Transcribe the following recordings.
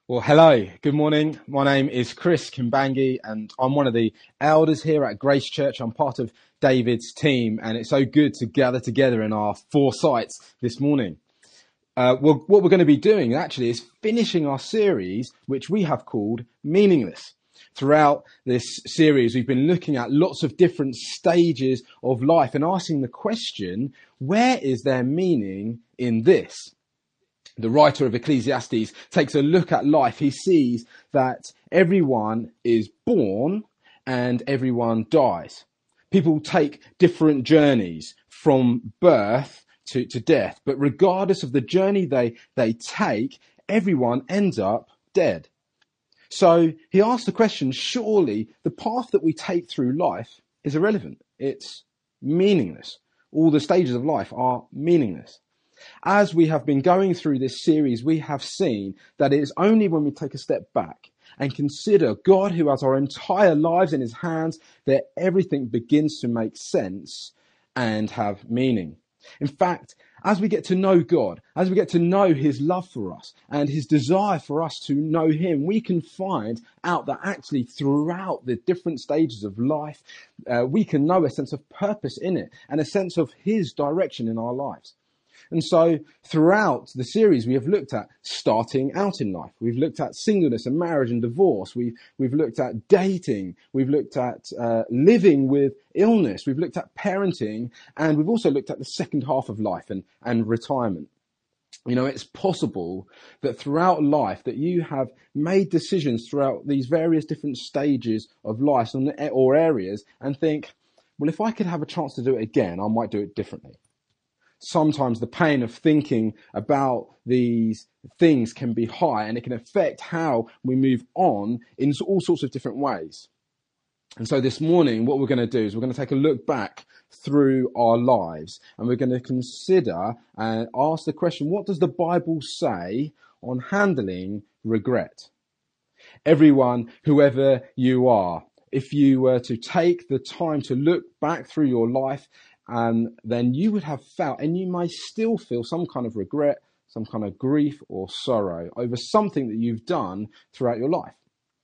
Well, hello, good morning. My name is Chris Kimbangi, and I'm one of the elders here at Grace Church. I'm part of David's team, and it's so good to gather together in our four sites this morning. What we're going to be doing actually is finishing our series, which we have called Meaningless. Throughout this series, we've been looking at lots of different stages of life and asking the question, where is there meaning in this? The writer of Ecclesiastes takes a look at life. He sees that everyone is born and everyone dies. People take different journeys from birth to death, but regardless of the journey they take, everyone ends up dead. So he asks the question, surely the path that we take through life is irrelevant. It's meaningless. All the stages of life are meaningless. As we have been going through this series, we have seen that it is only when we take a step back and consider God, who has our entire lives in his hands, that everything begins to make sense and have meaning. In fact, as we get to know God, as we get to know his love for us and his desire for us to know him, we can find out that actually throughout the different stages of life, we can know a sense of purpose in it and a sense of his direction in our lives. And so throughout the series, we have looked at starting out in life. We've looked at singleness and marriage and divorce. We've looked at dating. We've looked at living with illness. We've looked at parenting. And we've also looked at the second half of life and retirement. You know, it's possible that throughout life that you have made decisions throughout these various different stages of life or areas and think, well, if I could have a chance to do it again, I might do it differently. Sometimes the pain of thinking about these things can be high, and it can affect how we move on in all sorts of different ways. And so this morning, what we're going to do is we're going to take a look back through our lives, and we're going to consider and ask the question, what does the Bible say on handling regret? Everyone, whoever you are, if you were to take the time to look back through your life, then you would have felt, and you may still feel, some kind of regret, some kind of grief or sorrow over something that you've done throughout your life.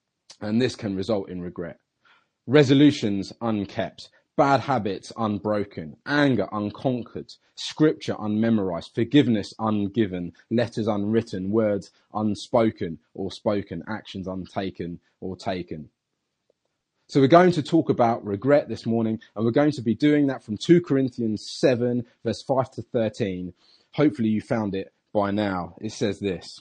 And this can result in regret. Resolutions unkept, bad habits unbroken, anger unconquered, scripture unmemorized, forgiveness ungiven, letters unwritten, words unspoken or spoken, actions untaken or taken. So we're going to talk about regret this morning, and we're going to be doing that from 2 Corinthians 7, verse 5 to 13. Hopefully you found it by now. It says this: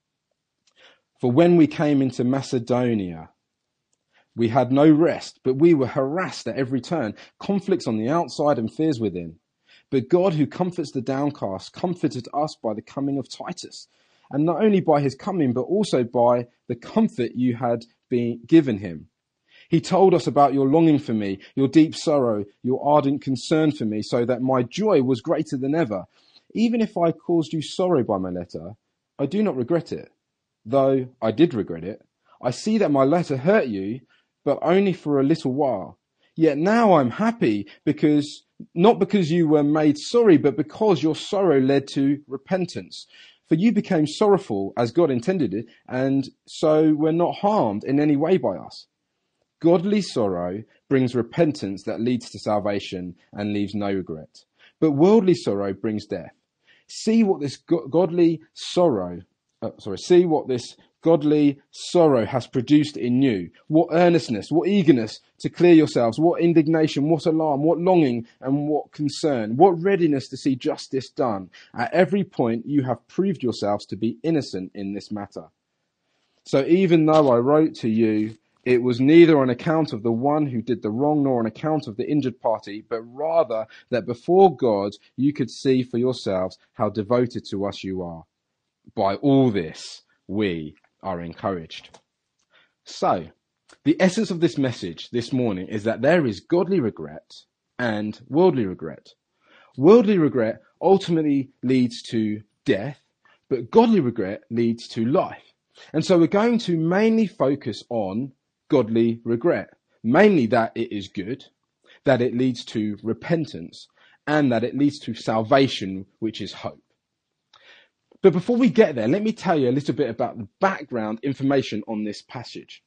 For when we came into Macedonia, we had no rest, but we were harassed at every turn, conflicts on the outside and fears within. But God, who comforts the downcast, comforted us by the coming of Titus, and not only by his coming, but also by the comfort you had been given him. He told us about your longing for me, your deep sorrow, your ardent concern for me, so that my joy was greater than ever. Even if I caused you sorrow by my letter, I do not regret it. Though I did regret it, I see that my letter hurt you, but only for a little while. Yet now I'm happy, not because you were made sorry, but because your sorrow led to repentance. For you became sorrowful as God intended it, and so were not harmed in any way by us. Godly sorrow brings repentance that leads to salvation and leaves no regret. But worldly sorrow brings death. See what this godly sorrow has produced in you. What earnestness, what eagerness to clear yourselves, what indignation, what alarm, what longing and what concern, what readiness to see justice done. At every point you have proved yourselves to be innocent in this matter. So even though I wrote to you, it was neither on account of the one who did the wrong nor on account of the injured party, but rather that before God you could see for yourselves how devoted to us you are. By all this, we are encouraged. So, the essence of this message this morning is that there is godly regret and worldly regret. Worldly regret ultimately leads to death, but godly regret leads to life. And so we're going to mainly focus on godly regret, mainly that it is good, that it leads to repentance, and that it leads to salvation, which is hope. But before we get there, let me tell you a little bit about the background information on this passage.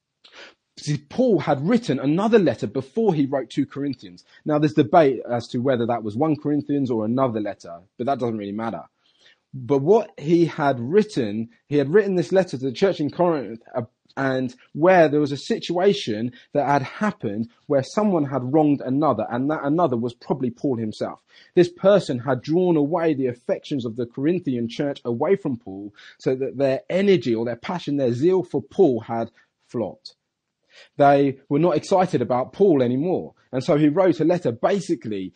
See, Paul had written another letter before he wrote 2 Corinthians. Now, there's debate as to whether that was 1 Corinthians or another letter, but that doesn't really matter. But what he had written this letter to the church in Corinth, and where there was a situation that had happened where someone had wronged another, and that another was probably Paul himself. This person had drawn away the affections of the Corinthian church away from Paul, so that their energy or their passion, their zeal for Paul had flopped. They were not excited about Paul anymore. And so he wrote a letter basically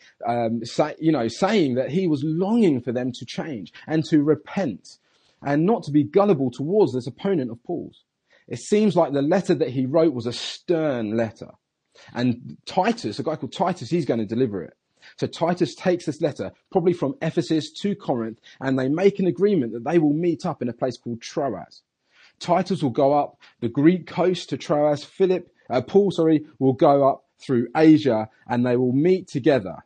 saying that he was longing for them to change and to repent and not to be gullible towards this opponent of Paul's. It seems like the letter that he wrote was a stern letter. And Titus, a guy called Titus, he's going to deliver it. So Titus takes this letter, probably from Ephesus to Corinth, and they make an agreement that they will meet up in a place called Troas. Titus will go up the Greek coast to Troas. Paul will go up through Asia, and they will meet together.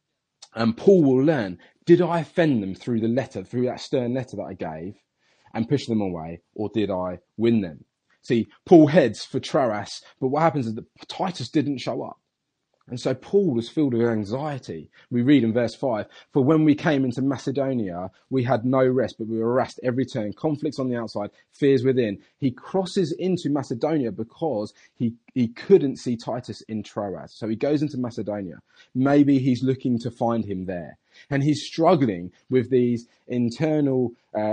And Paul will learn, did I offend them through that stern letter that I gave and push them away, or did I win them? See, Paul heads for Troas, but what happens is that Titus didn't show up. And so Paul was filled with anxiety. We read in verse 5, for when we came into Macedonia, we had no rest, but we were harassed every turn, conflicts on the outside, fears within. He crosses into Macedonia because he couldn't see Titus in Troas. So he goes into Macedonia. Maybe he's looking to find him there. And he's struggling with these external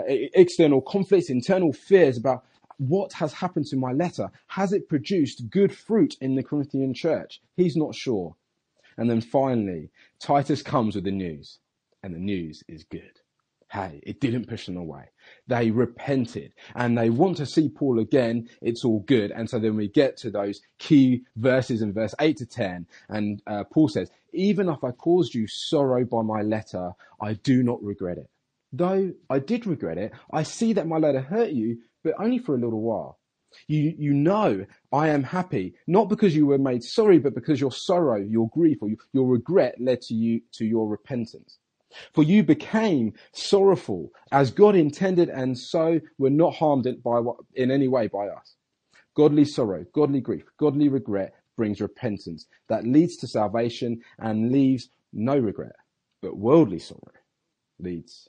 conflicts, internal fears about what has happened to my letter? Has it produced good fruit in the Corinthian church? He's not sure. And then finally, Titus comes with the news, and the news is good. Hey, it didn't push them away. They repented and they want to see Paul again. It's all good. And so then we get to those key verses in verse 8 to 10. And Paul says, even if I caused you sorrow by my letter, I do not regret it. Though I did regret it, I see that my letter hurt you, but only for a little while. You know I am happy, not because you were made sorry, but because your sorrow, your grief, or your regret led to your repentance. For you became sorrowful as God intended, and so were not harmed in any way by us. Godly sorrow, godly grief, godly regret brings repentance that leads to salvation and leaves no regret. But worldly sorrow leads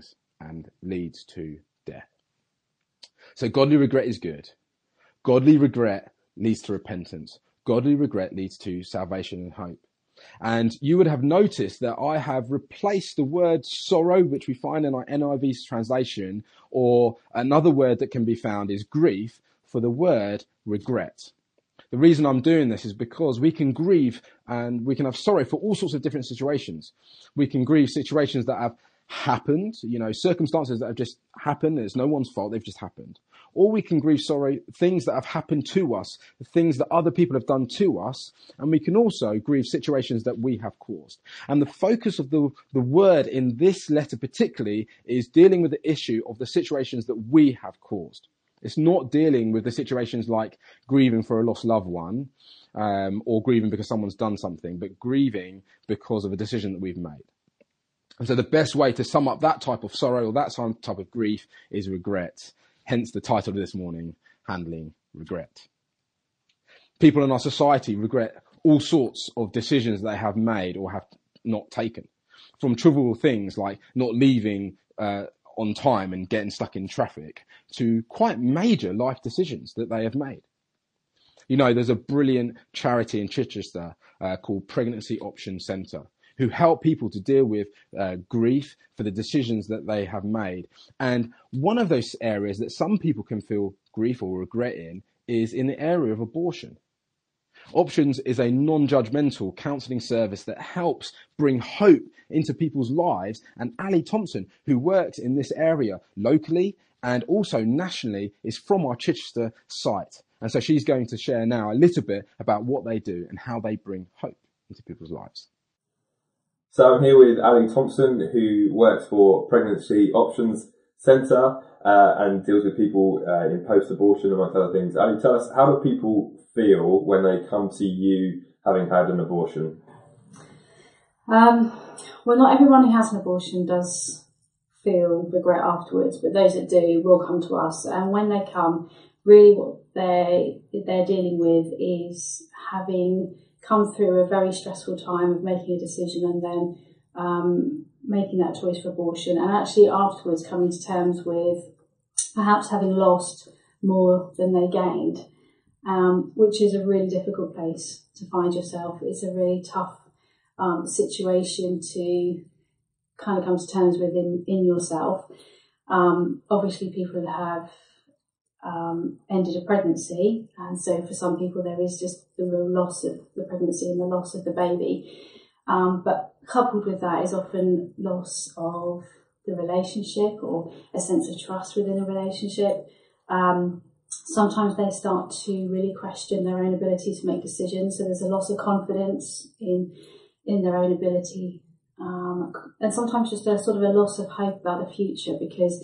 to death. So godly regret is good. Godly regret leads to repentance. Godly regret leads to salvation and hope. And you would have noticed that I have replaced the word sorrow, which we find in our NIV's translation, or another word that can be found is grief, for the word regret. The reason I'm doing this is because we can grieve and we can have sorrow for all sorts of different situations. We can grieve situations that have happened, circumstances that have just happened. It's no one's fault. They've just happened. Or we can grieve sorrow, things that have happened to us, things that other people have done to us. And we can also grieve situations that we have caused. And the focus of the word in this letter particularly is dealing with the issue of the situations that we have caused. It's not dealing with the situations like grieving for a lost loved one, or grieving because someone's done something, but grieving because of a decision that we've made. And so the best way to sum up that type of sorrow or that type of grief is regret. Hence the title of this morning, Handling Regret. People in our society regret all sorts of decisions they have made or have not taken. From trivial things like not leaving on time and getting stuck in traffic to quite major life decisions that they have made. There's a brilliant charity in Chichester called Pregnancy Option Centre, who help people to deal with grief for the decisions that they have made. And one of those areas that some people can feel grief or regret is in the area of abortion. Options is a non-judgmental counselling service that helps bring hope into people's lives. And Ali Thompson, who works in this area locally and also nationally, is from our Chichester site. And so she's going to share now a little bit about what they do and how they bring hope into people's lives. So I'm here with Ali Thompson, who works for Pregnancy Options Centre and deals with people in post-abortion, amongst other things. Ali, tell us, how do people feel when they come to you having had an abortion? Well, not everyone who has an abortion does feel regret afterwards, but those that do will come to us. And when they come, really what they're dealing with is having come through a very stressful time of making a decision and then making that choice for abortion, and actually afterwards coming to terms with perhaps having lost more than they gained, which is a really difficult place to find yourself. It's a really tough situation to kind of come to terms with in yourself. Obviously people have ended a pregnancy, and so for some people there is just the real loss of the pregnancy and the loss of the baby. But coupled with that is often loss of the relationship or a sense of trust within a relationship. Sometimes they start to really question their own ability to make decisions. So there's a loss of confidence in their own ability. And sometimes just a sort of a loss of hope about the future, because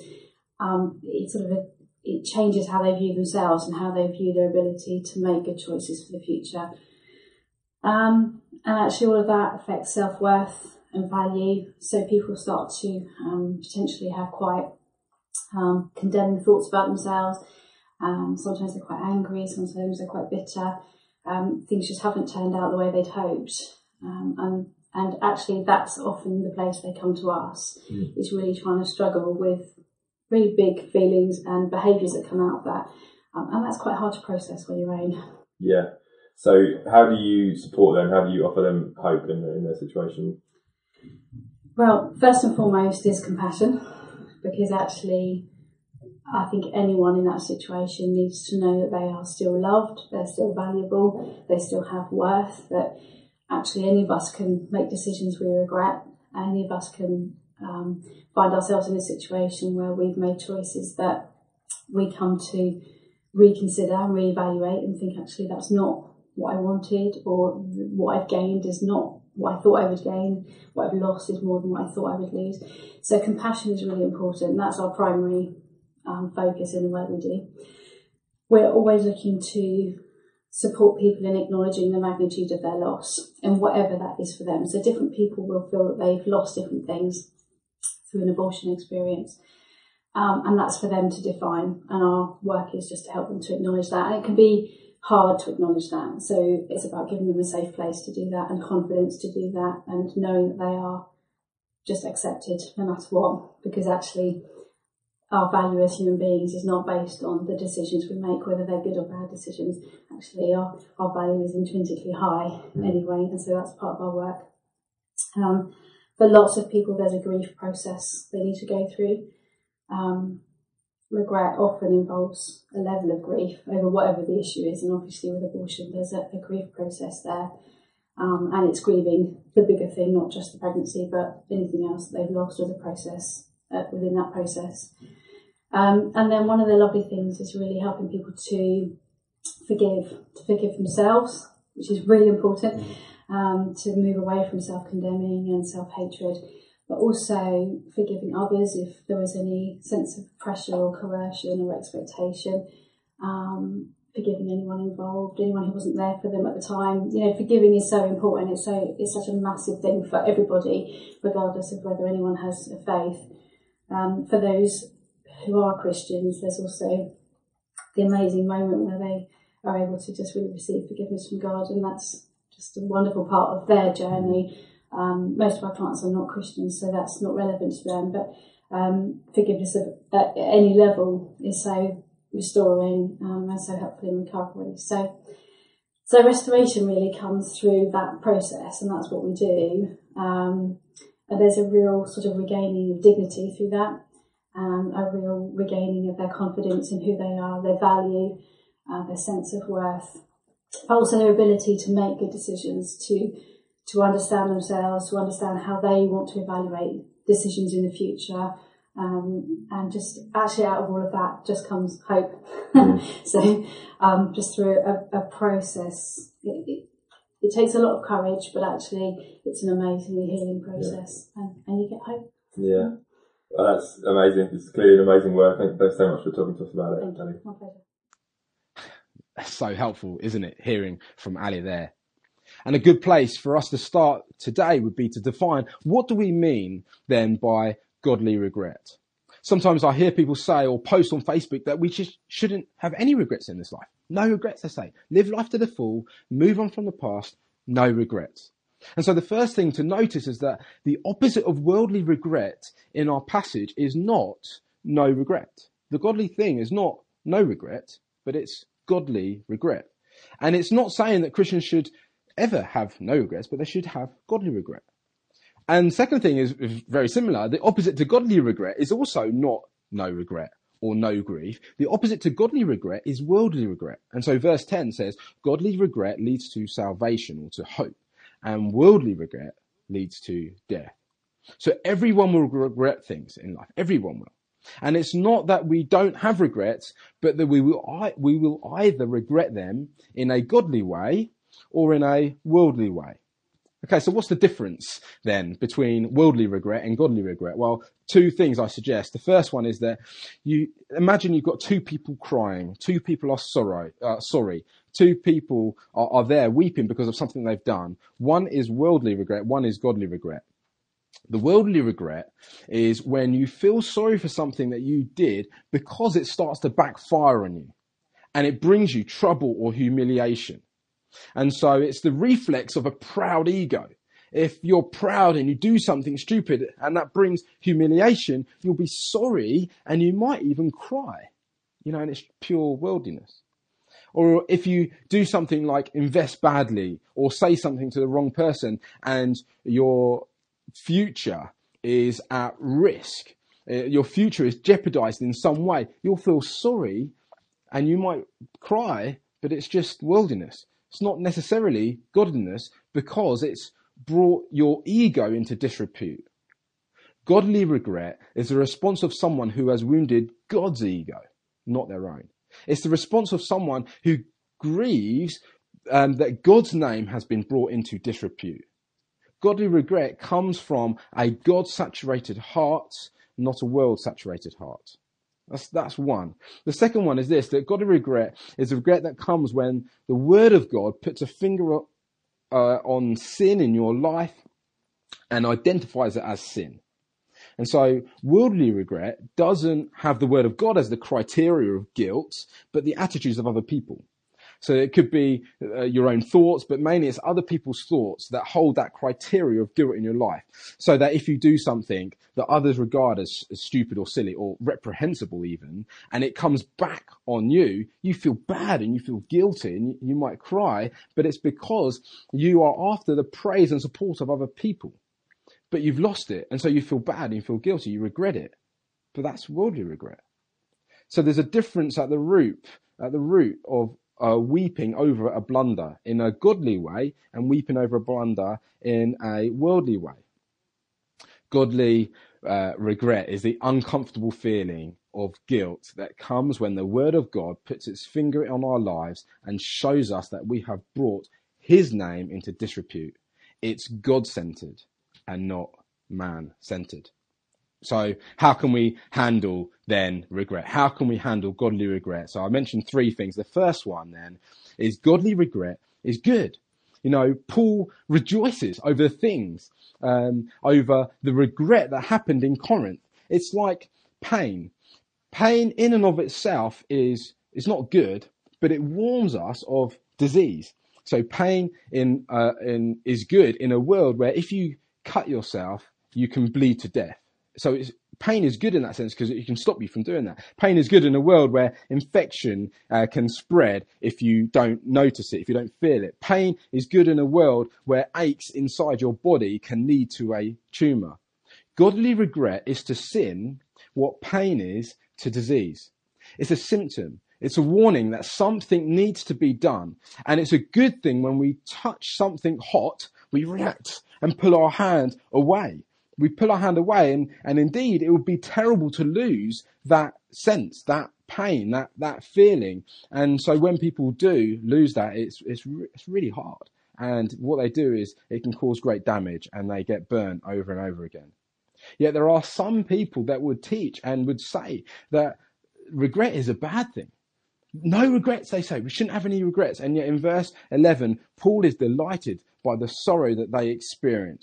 it changes how they view themselves and how they view their ability to make good choices for the future. And actually all of that affects self-worth and value. So people start to potentially have quite condemning thoughts about themselves. Sometimes they're quite angry, sometimes they're quite bitter. Things just haven't turned out the way they'd hoped. And actually that's often the place they come to us, is really trying to struggle with really big feelings and behaviours that come out of that. And that's quite hard to process on your own. Yeah. So how do you support them? How do you offer them hope in their situation? Well, first and foremost is compassion, because actually I think anyone in that situation needs to know that they are still loved, they're still valuable, they still have worth, that actually any of us can make decisions we regret, any of us can find ourselves in a situation where we've made choices that we come to reconsider and reevaluate and think actually that's not what I wanted, or what I've gained is not what I thought I would gain, what I've lost is more than what I thought I would lose. So compassion is really important, and that's our primary focus in the work we do. We're always looking to support people in acknowledging the magnitude of their loss and whatever that is for them. So different people will feel that they've lost different things through an abortion experience, and that's for them to define, and our work is just to help them to acknowledge that. And it can be hard to acknowledge that, so it's about giving them a safe place to do that and confidence to do that, and knowing that they are just accepted no matter what, because actually our value as human beings is not based on the decisions we make, whether they're good or bad decisions. Actually our value is intrinsically high anyway, and so that's part of our work. For lots of people there's a grief process they need to go through. Regret often involves a level of grief over whatever the issue is, and obviously with abortion there's a grief process there, and it's grieving the bigger thing, not just the pregnancy but anything else that they've lost or the process within that process. And then one of the lovely things is really helping people to forgive themselves, which is really important, to move away from self-condemning and self-hatred, but also forgiving others if there was any sense of pressure or coercion or expectation, forgiving anyone involved, anyone who wasn't there for them at the time. You know, forgiving is so important. It's such a massive thing for everybody, regardless of whether anyone has a faith. For those who are Christians, there's also the amazing moment where they are able to just really receive forgiveness from God, and that's just a wonderful part of their journey. Most of our clients are not Christians, so that's not relevant to them, but forgiveness at any level is so restoring and so helpful in recovery. So restoration really comes through that process, and that's what we do. And there's a real sort of regaining of dignity through that, a real regaining of their confidence in who they are, their value, their sense of worth, but also their ability to make good decisions, to understand themselves, to understand how they want to evaluate decisions in the future. And just actually out of all of that just comes hope. So just through a process, it takes a lot of courage, but actually it's an amazingly healing process, and you get hope. Yeah, well, that's amazing. It's clearly an amazing work. Thanks so much for talking to us about it, Ali. My pleasure. That's so helpful, isn't it, hearing from Ali there? And a good place for us to start today would be to define, what do we mean then by godly regret. Sometimes I hear people say or post on Facebook that we just shouldn't have any regrets in this life. No regrets, they say. Live life to the full, move on from the past, no regrets. And so the first thing to notice is that the opposite of worldly regret in our passage is not no regret. The godly thing is not no regret, but it's godly regret. And it's not saying that Christians should ever have no regrets, but they should have godly regret. And second thing is very similar. The opposite to godly regret is also not no regret or no grief. The opposite to godly regret is worldly regret. And so verse 10 says, godly regret leads to salvation or to hope, and worldly regret leads to death. So everyone will regret things in life. Everyone will. And it's not that we don't have regrets, but that we will either regret them in a godly way or in a worldly way. Okay, so what's the difference then between worldly regret and godly regret? Well, two things I suggest. The first one is that you imagine you've got two people crying. Two people are sorry. Two people are there weeping because of something they've done. One is worldly regret, one is godly regret. The worldly regret is when you feel sorry for something that you did because it starts to backfire on you and it brings you trouble or humiliation. And so it's the reflex of a proud ego. If you're proud and you do something stupid and that brings humiliation, you'll be sorry and you might even cry, and it's pure worldliness. Or if you do something like invest badly or say something to the wrong person and your future is at risk, your future is jeopardized in some way, you'll feel sorry and you might cry, but it's just worldliness. It's not necessarily godliness because it's brought your ego into disrepute. Godly regret is the response of someone who has wounded God's ego, not their own. It's the response of someone who grieves that God's name has been brought into disrepute. Godly regret comes from a God-saturated heart, not a world-saturated heart. That's one. The second one is this, that godly regret is a regret that comes when the word of God puts a finger on sin in your life and identifies it as sin. And so worldly regret doesn't have the word of God as the criteria of guilt, but the attitudes of other people. So it could be your own thoughts, but mainly it's other people's thoughts that hold that criteria of guilt in your life. So that if you do something that others regard as stupid or silly or reprehensible even, and it comes back on you, you feel bad and you feel guilty and you might cry, but it's because you are after the praise and support of other people. But you've lost it, and so you feel bad and you feel guilty, you regret it. But that's worldly regret. So there's a difference at the root of weeping over a blunder in a godly way and weeping over a blunder in a worldly way. Godly regret is the uncomfortable feeling of guilt that comes when the word of God puts its finger on our lives and shows us that we have brought his name into disrepute. It's God-centered and not man-centered. So how can we handle then regret? How can we handle godly regret? So I mentioned three things. The first one then is godly regret is good. Paul rejoices over things, over the regret that happened in Corinth. It's like pain. Pain in and of itself is not good, but it warns us of disease. So pain is good in a world where if you cut yourself, you can bleed to death. So pain is good in that sense because it can stop you from doing that. Pain is good in a world where infection can spread if you don't notice it, if you don't feel it. Pain is good in a world where aches inside your body can lead to a tumour. Godly regret is to sin what pain is to disease. It's a symptom. It's a warning that something needs to be done. And it's a good thing when we touch something hot, we react and pull our hand away. We pull our hand away, and indeed it would be terrible to lose that sense, that pain, that feeling. And so when people do lose that, it's really hard. And what they do is it can cause great damage and they get burnt over and over again. Yet there are some people that would teach and would say that regret is a bad thing. No regrets, they say. We shouldn't have any regrets. And yet in verse 11, Paul is delighted by the sorrow that they experienced.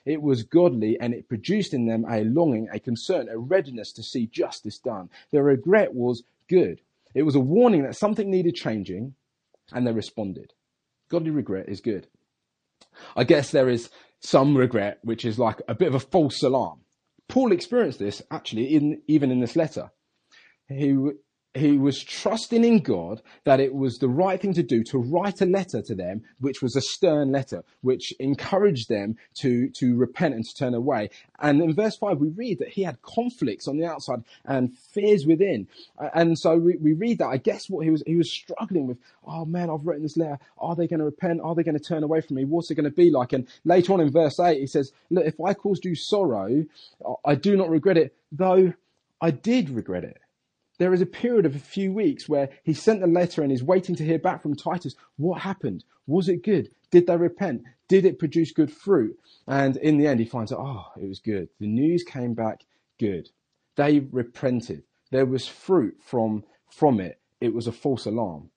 It was godly, and it produced in them a longing, a concern, a readiness to see justice done. Their regret was good. It was a warning that something needed changing, and they responded. Godly regret is good. I guess there is some regret, which is like a bit of a false alarm. Paul experienced this actually even in this letter. He was trusting in God that it was the right thing to do to write a letter to them, which was a stern letter, which encouraged them to repent and to turn away. And in verse 5, we read that he had conflicts on the outside and fears within. And so we read that. I guess what he was struggling with, oh man, I've written this letter. Are they going to repent? Are they going to turn away from me? What's it going to be like? And later on in verse 8, he says, look, if I caused you sorrow, I do not regret it, though I did regret it. There is a period of a few weeks where he sent the letter and is waiting to hear back from Titus. What happened? Was it good? Did they repent? Did it produce good fruit? And in the end, he finds out, oh, it was good. The news came back good. They repented. There was fruit from it. It was a false alarm.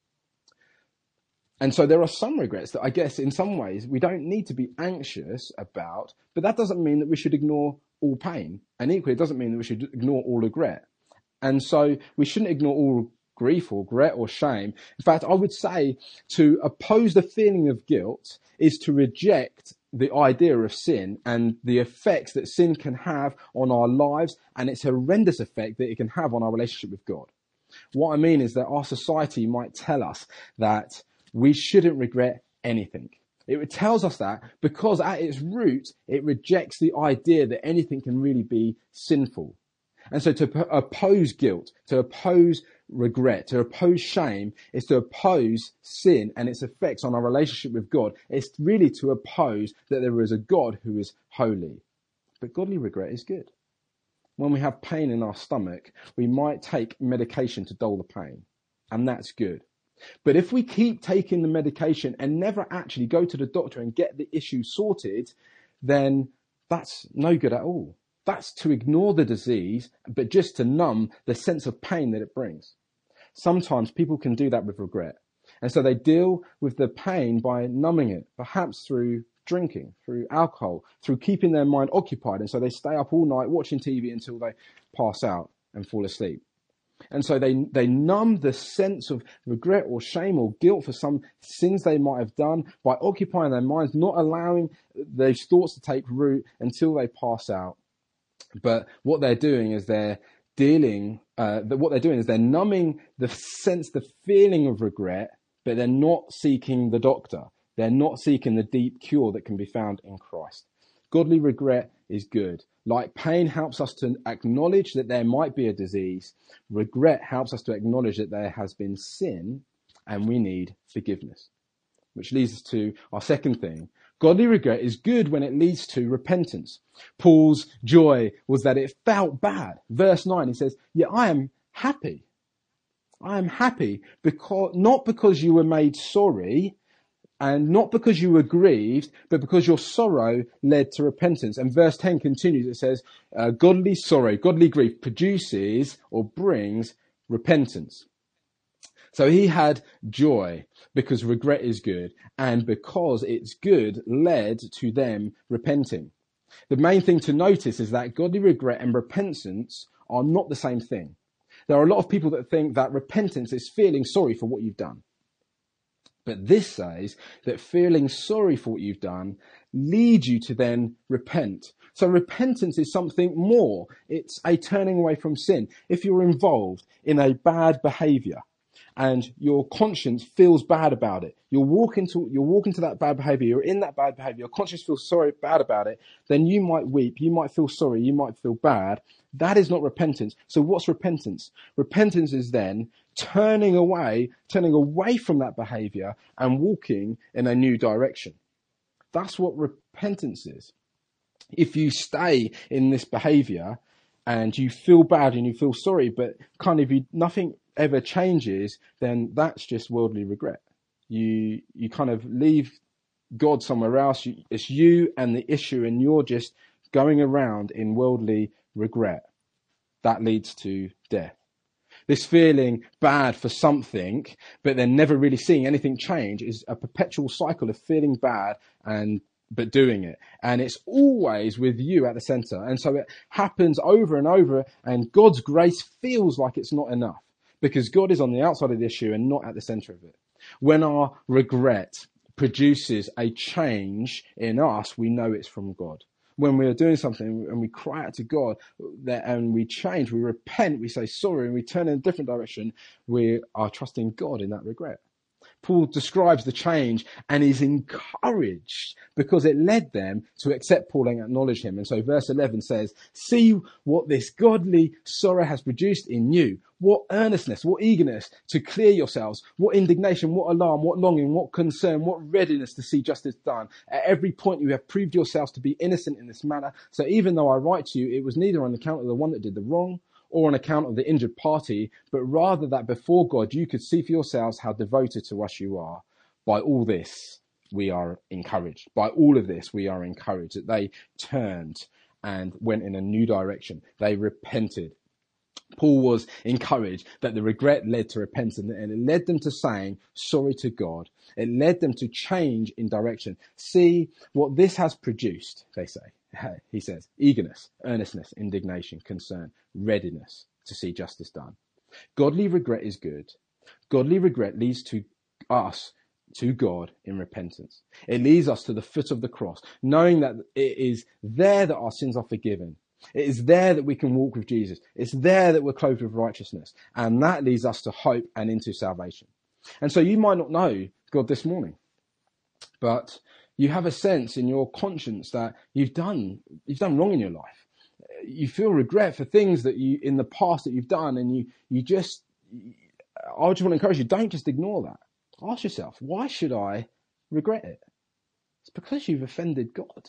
And so there are some regrets that I guess in some ways we don't need to be anxious about, but that doesn't mean that we should ignore all pain. And equally, it doesn't mean that we should ignore all regret. And so we shouldn't ignore all grief or regret or shame. In fact, I would say to oppose the feeling of guilt is to reject the idea of sin and the effects that sin can have on our lives and its horrendous effect that it can have on our relationship with God. What I mean is that our society might tell us that we shouldn't regret anything. It tells us that because at its root, it rejects the idea that anything can really be sinful. And so to oppose guilt, to oppose regret, to oppose shame is to oppose sin and its effects on our relationship with God. It's really to oppose that there is a God who is holy. But godly regret is good. When we have pain in our stomach, we might take medication to dull the pain, and that's good. But if we keep taking the medication and never actually go to the doctor and get the issue sorted, then that's no good at all. That's to ignore the disease, but just to numb the sense of pain that it brings. Sometimes people can do that with regret. And so they deal with the pain by numbing it, perhaps through drinking, through alcohol, through keeping their mind occupied. And so they stay up all night watching TV until they pass out and fall asleep. And so they numb the sense of regret or shame or guilt for some sins they might have done by occupying their minds, not allowing those thoughts to take root until they pass out. But what they're doing is they're numbing the sense, the feeling of regret, but they're not seeking the doctor. They're not seeking the deep cure that can be found in Christ. Godly regret is good. Like pain helps us to acknowledge that there might be a disease, regret helps us to acknowledge that there has been sin and we need forgiveness. Which leads us to our second thing. Godly regret is good when it leads to repentance. Paul's joy was that it felt bad. Verse 9, he says, "Yet I am happy. I am happy not because you were made sorry and not because you were grieved, but because your sorrow led to repentance." And verse 10 continues. It says, godly sorrow, godly grief produces or brings repentance. So he had joy because regret is good, and because it's good led to them repenting. The main thing to notice is that godly regret and repentance are not the same thing. There are a lot of people that think that repentance is feeling sorry for what you've done. But this says that feeling sorry for what you've done leads you to then repent. So repentance is something more. It's a turning away from sin. If you're involved in a bad behavior, and your conscience feels bad about it, you're walking to that bad behavior, you're in that bad behavior, your conscience feels bad about it, then you might weep, you might feel sorry, you might feel bad. That is not repentance. So what's repentance? Repentance is then turning away from that behavior and walking in a new direction. That's what repentance is. If you stay in this behavior and you feel bad and you feel sorry, but nothing ever changes, then that's just worldly regret. You kind of leave God somewhere else. It's you and the issue, and you're just going around in worldly regret. That leads to death. This feeling bad for something, but then never really seeing anything change, is a perpetual cycle of feeling bad and but doing it. And it's always with you at the center. And so it happens over and over, and God's grace feels like it's not enough because God is on the outside of the issue and not at the center of it. When our regret produces a change in us, we know it's from God. When we are doing something and we cry out to God and we change, we repent, we say sorry, and we turn in a different direction, we are trusting God in that regret. Paul describes the change and is encouraged because it led them to accept Paul and acknowledge him. And so verse 11 says, see what this godly sorrow has produced in you. What earnestness, what eagerness to clear yourselves, what indignation, what alarm, what longing, what concern, what readiness to see justice done. At every point you have proved yourselves to be innocent in this matter. So even though I write to you, it was neither on account of the one that did the wrong or on account of the injured party, but rather that before God you could see for yourselves how devoted to us you are. By all this, we are encouraged. By all of this, we are encouraged that they turned and went in a new direction. They repented. Paul was encouraged that the regret led to repentance, and it led them to saying sorry to God. It led them to change in direction. See what this has produced, they say. He says, eagerness, earnestness, indignation, concern, readiness to see justice done. Godly regret is good. Godly regret leads to us to God in repentance. It leads us to the foot of the cross, knowing that it is there that our sins are forgiven. It is there that we can walk with Jesus. It's there that we're clothed with righteousness. And that leads us to hope and into salvation. And so you might not know God this morning, but you have a sense in your conscience that you've done wrong in your life. You feel regret for things that you in the past that you've done, and I just want to encourage you, don't just ignore that. Ask yourself, why should I regret it? It's because you've offended God.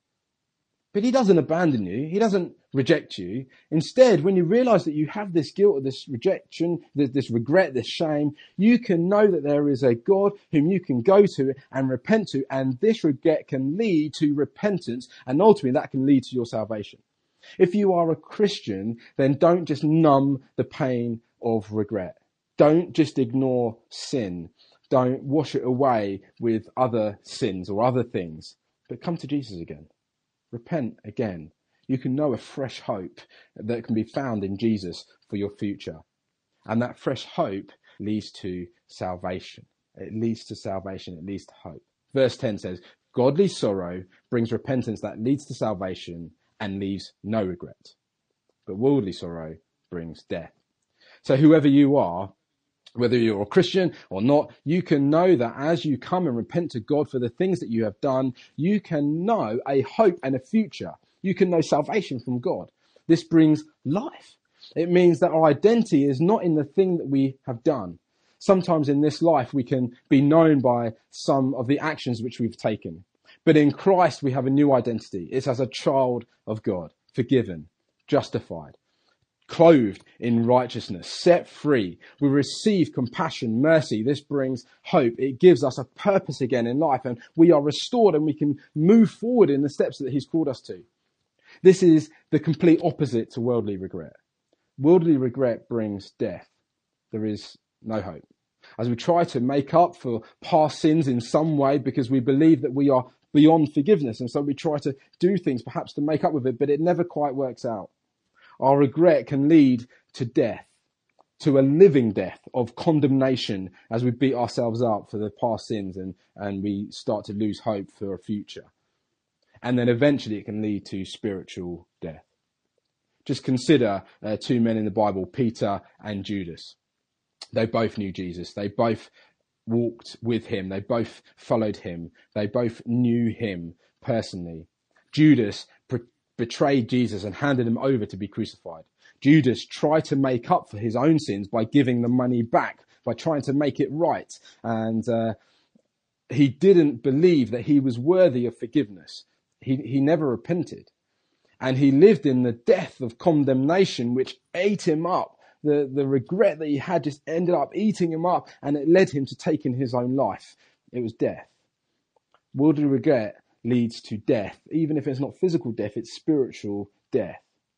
But he doesn't abandon you. He doesn't reject you. Instead, when you realize that you have this guilt, this rejection, this regret, this shame, you can know that there is a God whom you can go to and repent to. And this regret can lead to repentance. And ultimately, that can lead to your salvation. If you are a Christian, then don't just numb the pain of regret. Don't just ignore sin. Don't wash it away with other sins or other things. But come to Jesus again. Repent again. You can know a fresh hope that can be found in Jesus for your future. And that fresh hope leads to salvation. It leads to salvation. It leads to hope. Verse 10 says, godly sorrow brings repentance that leads to salvation and leaves no regret. But worldly sorrow brings death. So whoever you are, whether you're a Christian or not, you can know that as you come and repent to God for the things that you have done, you can know a hope and a future. You can know salvation from God. This brings life. It means that our identity is not in the thing that we have done. Sometimes in this life, we can be known by some of the actions which we've taken. But in Christ, we have a new identity. It's as a child of God, forgiven, justified, clothed in righteousness, set free. We receive compassion, mercy. This brings hope. It gives us a purpose again in life, and we are restored and we can move forward in the steps that he's called us to. This is the complete opposite to worldly regret. Worldly regret brings death. There is no hope. As we try to make up for past sins in some way because we believe that we are beyond forgiveness, and so we try to do things perhaps to make up with it, but it never quite works out. Our regret can lead to death, to a living death of condemnation as we beat ourselves up for the past sins and we start to lose hope for a future. And then eventually it can lead to spiritual death. Just consider two men in the Bible, Peter and Judas. They both knew Jesus. They both walked with him. They both followed him. They both knew him personally. Judas betrayed Jesus and handed him over to be crucified. Judas tried to make up for his own sins by giving the money back, by trying to make it right. And he didn't believe that he was worthy of forgiveness. He never repented. And he lived in the death of condemnation, which ate him up. The regret that he had just ended up eating him up, and it led him to taking his own life. It was death. Worldly regret leads to death. Even if it's not physical death, it's spiritual death.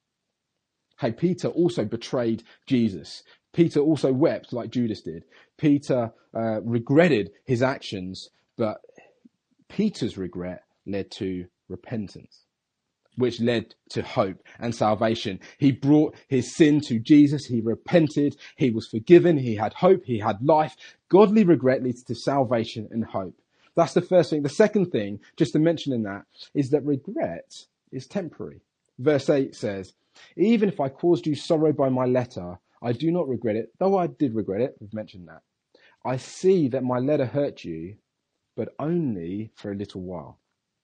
Hey, Peter also betrayed Jesus. Peter also wept like Judas did. Peter regretted his actions, but Peter's regret led to repentance, which led to hope and salvation. He brought his sin to Jesus. He repented. He was forgiven. He had hope. He had life. Godly regret leads to salvation and hope. That's the first thing. The second thing, just to mention in that, is that regret is temporary. Verse 8 says, even if I caused you sorrow by my letter, I do not regret it, though I did regret it. We've mentioned that. I see that my letter hurt you, but only for a little while.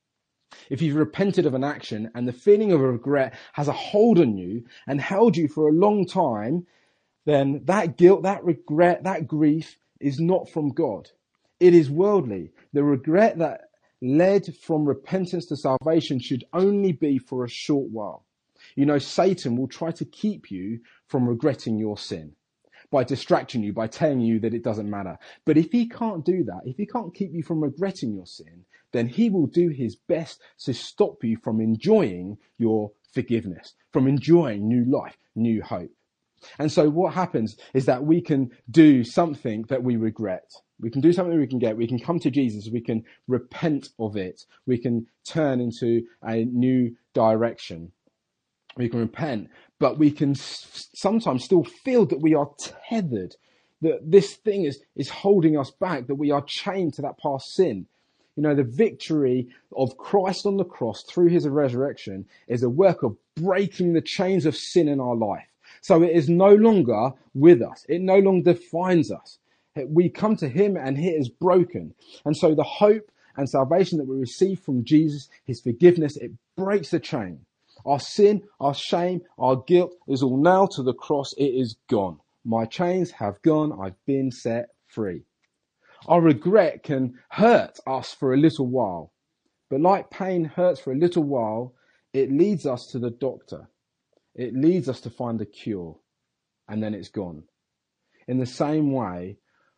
If you've repented of an action and the feeling of regret has a hold on you and held you for a long time, then that guilt, that regret, that grief is not from God. It is worldly. The regret that led from repentance to salvation should only be for a short while. You know, Satan will try to keep you from regretting your sin by distracting you, by telling you that it doesn't matter. But if he can't do that, if he can't keep you from regretting your sin, then he will do his best to stop you from enjoying your forgiveness, from enjoying new life, new hope. And so what happens is that we can do something that we regret. We can do something we can come to Jesus, we can repent of it, we can turn into a new direction. We can repent, but we can sometimes still feel that we are tethered, that this thing is holding us back, that we are chained to that past sin. You know, the victory of Christ on the cross through his resurrection is a work of breaking the chains of sin in our life. So it is no longer with us. It no longer defines us. We come to him and it is broken. And so the hope and salvation that we receive from Jesus, his forgiveness, it breaks the chain. Our sin, our shame, our guilt is all nailed to the cross. It is gone. My chains have gone. I've been set free. Our regret can hurt us for a little while. But like pain hurts for a little while, it leads us to the doctor. It leads us to find a cure. And then it's gone. In the same way,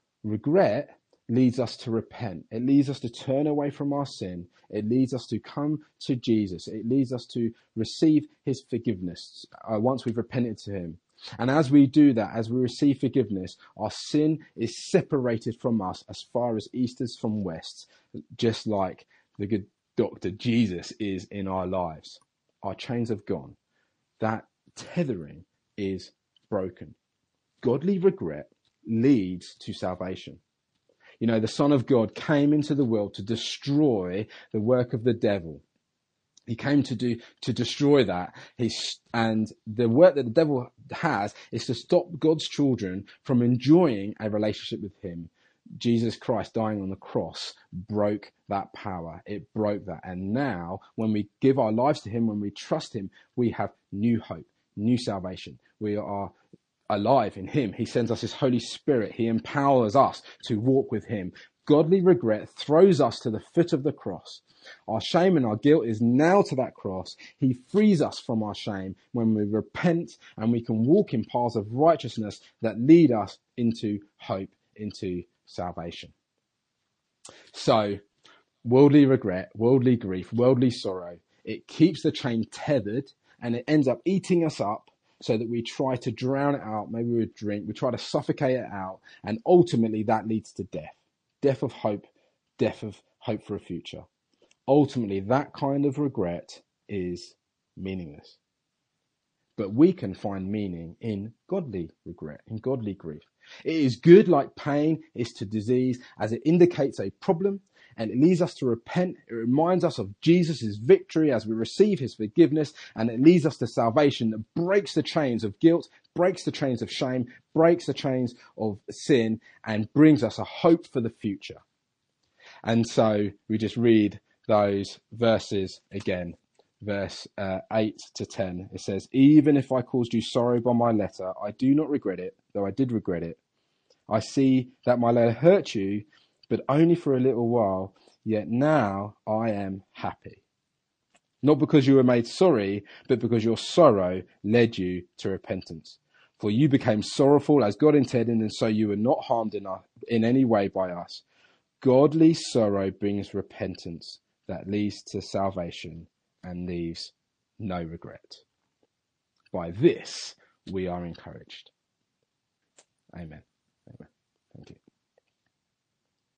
regret leads us to repent. It leads us to turn away from our sin. It leads us to come to Jesus. It leads us to receive his forgiveness once we've repented to him. And as we do that, as we receive forgiveness, our sin is separated from us as far as east is from west, just like the good doctor Jesus is in our lives. Our chains have gone. That tethering is broken. Godly regret leads to salvation. You know, the Son of God came into the world to destroy the work of the devil. He came to destroy that. And the work that the devil has is to stop God's children from enjoying a relationship with him. Jesus Christ dying on the cross broke that power. It broke that. And now when we give our lives to him, when we trust him, we have new hope, new salvation. We are alive in him. He sends us his Holy Spirit. He empowers us to walk with him. Godly regret throws us to the foot of the cross. Our shame and our guilt is nailed to that cross. He frees us from our shame when we repent, and we can walk in paths of righteousness that lead us into hope, into salvation. So, worldly regret, worldly grief, worldly sorrow, it keeps the chain tethered and it ends up eating us up, so that we try to drown it out, maybe with drink, we try to suffocate it out, and ultimately that leads to death. Death of hope for a future. Ultimately, that kind of regret is meaningless. But we can find meaning in godly regret, in godly grief. It is good like pain is to disease, as it indicates a problem, and it leads us to repent. It reminds us of Jesus' victory as we receive his forgiveness, and it leads us to salvation that breaks the chains of guilt, breaks the chains of shame, breaks the chains of sin, and brings us a hope for the future. And so we just read those verses again. Verse 8 to 10, it says, even if I caused you sorrow by my letter, I do not regret it, though I did regret it. I see that my letter hurt you, but only for a little while, yet now I am happy. Not because you were made sorry, but because your sorrow led you to repentance. For you became sorrowful as God intended, and so you were not harmed in any way by us. Godly sorrow brings repentance that leads to salvation and leaves no regret. By this, we are encouraged. Amen. Amen. Thank you.